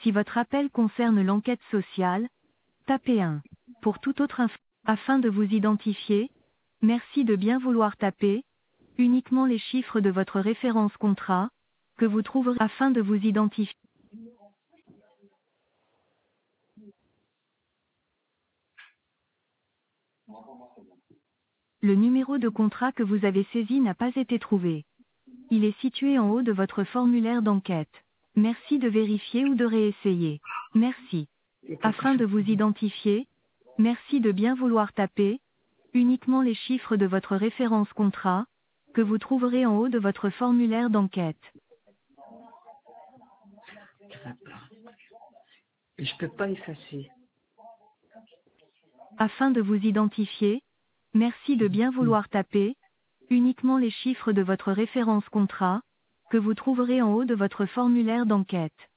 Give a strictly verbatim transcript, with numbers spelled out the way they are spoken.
Si votre appel concerne l'enquête sociale, tapez un. Pour toute autre info, afin de vous identifier, merci de bien vouloir taper uniquement les chiffres de votre référence contrat, que vous trouverez afin de vous identifier. Le numéro de contrat que vous avez saisi n'a pas été trouvé. Il est situé en haut de votre formulaire d'enquête. Merci de vérifier ou de réessayer. Merci. Afin de vous identifier, merci de bien vouloir taper uniquement les chiffres de votre référence contrat, que vous trouverez en haut de votre formulaire d'enquête. Ça va pas. Je peux pas effacer. Afin de vous identifier, merci de bien vouloir taper uniquement les chiffres de votre référence contrat, que vous trouverez en haut de votre formulaire d'enquête.